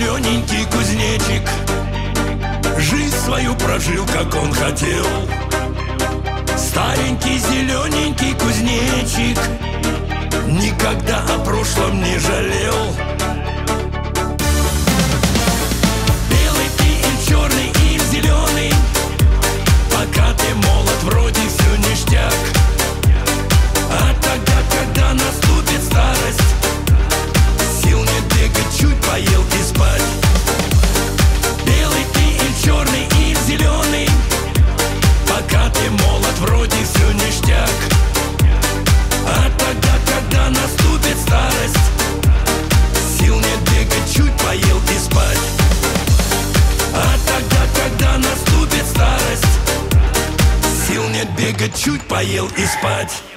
зелененький кузнечик жизнь свою прожил, как он хотел. Старенький зелененький кузнечик никогда о прошлом не жалел. Белый ты или черный, или зеленый, пока ты молод, вроде все ништяк. А тогда, когда наступит старость, сил нет бегать, чуть поел и спать. Белый ты или черный, или зеленый, пока ты молод, вроде все ништяк. А тогда, когда наступит старость, сил нет бегать, чуть поел и спать. А тогда, когда наступит старость, сил нет бегать, чуть поел и спать.